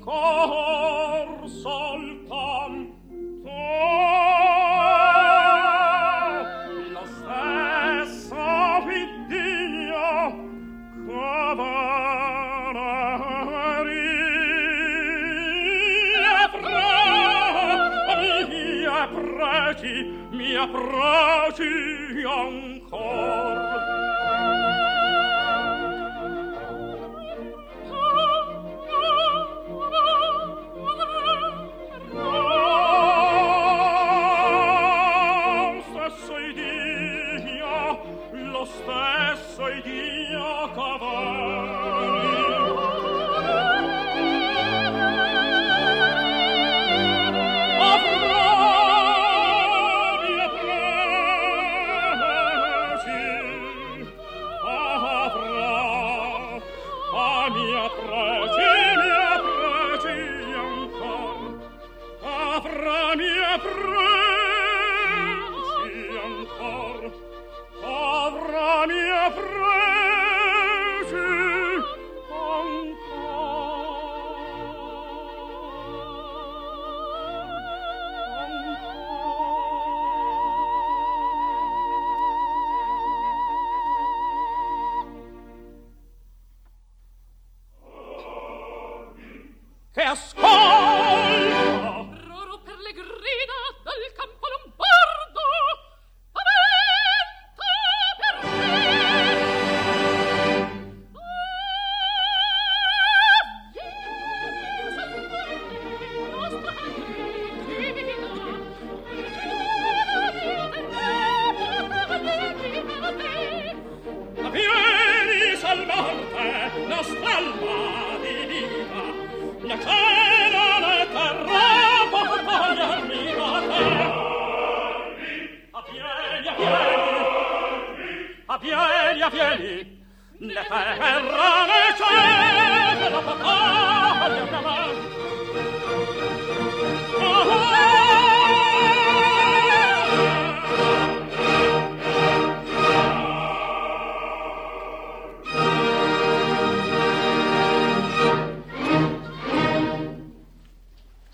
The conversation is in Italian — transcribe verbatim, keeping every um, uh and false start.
ancor soltanto la stessa viddia cavaria fra mia pregi mia pregi ancor stesso Iddio cavalli avrà mia pregi avrà a mia pregi mia pregi ancor avrà mia pregi ancor avrà mia pregi ancor che ascolta roro per le grida dal campo lombardo vieni salvarte nostra alma divina la cielo la terra portarmi da te avvieni avvieni avvieni avvieni la terra la cielo la portarmi da te